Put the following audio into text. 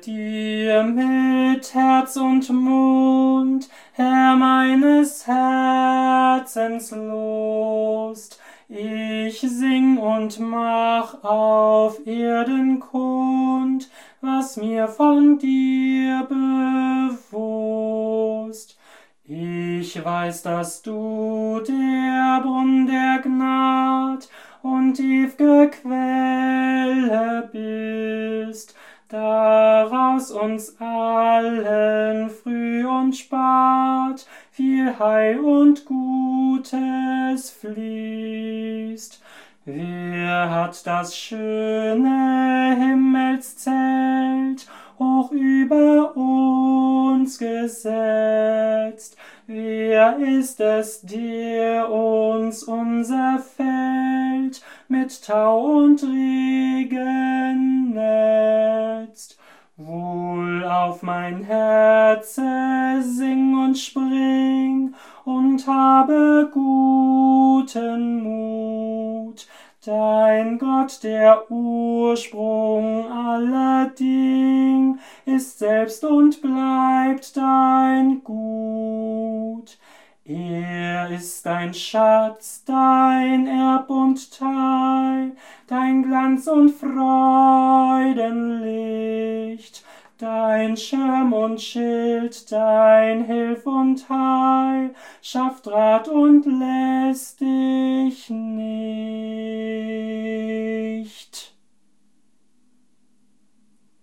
dir mit Herz und Mund, Herr meines Herzens Lust. Ich sing und mach auf Erden kund, was mir von dir bewusst. Ich weiß, dass du der Brunnen der Gnad und ew'ge Quelle bist, daraus uns allen früh und spat viel Heil und Gutes fließt. Wer hat das schöne Himmelszelt hoch über uns gesetzt? Wer ist es, der uns unser Feld mit Tau und Regen netzt? Wohl auf mein Herze sing und spring und habe guten Mut. Dein Gott, der Ursprung aller Ding, ist selbst und bleibt dein Gut. Er ist dein Schatz, dein Erb und Teil, dein Glanz und Freudenlicht, dein Schirm und Schild, dein Hilf und Heil, schafft Rat und lässt dich nicht.